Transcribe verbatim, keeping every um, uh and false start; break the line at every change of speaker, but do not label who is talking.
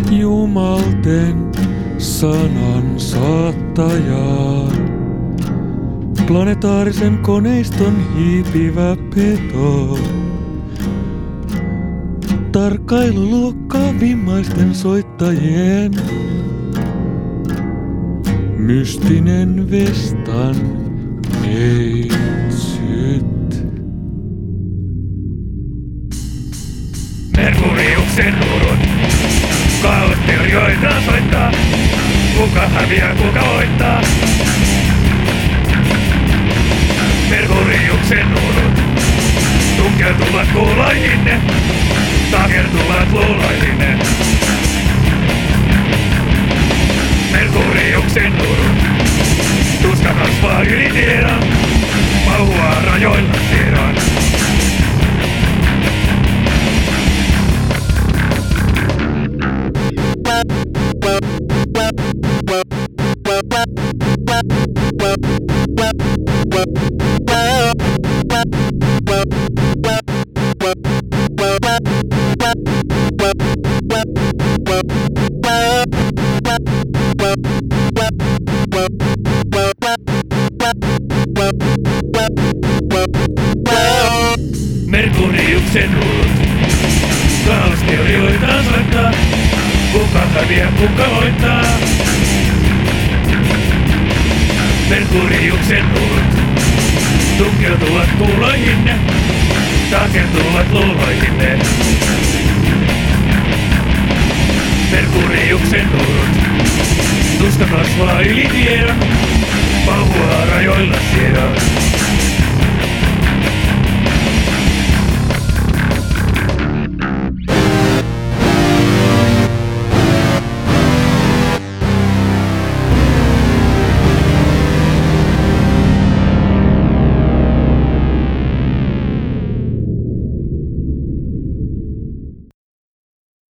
Jumalten sanan saattajaa. Planetaarisen koneiston hiipivä peto. Tarkkailuluokkaa vimmaisten soittajien. Mystinen Vestan neitsyt.
Merkuriuksen urut. Kaosteorioita soittaa. Kuka häviää, kuka voittaa. Merkuriuksen urut. Tunkeutuvat kuuloihinne. Takertuvat luuloihinne. Merkuriuksen urut. Tuska kasvaa yli tiedon. Pauhuaa rajoilla tiedon. Merkuriuksen urut. Kaosteorioita soittaa. Kuka häviää, kuka voittaa. Merkuriuksen urut. Tunkeutuvat kuuloihinne. Takertuvat luuloihinne. Merkuriuksen urut. Tuska kasvaa yli tiedon. Pauhuaa rajoilla tiedon.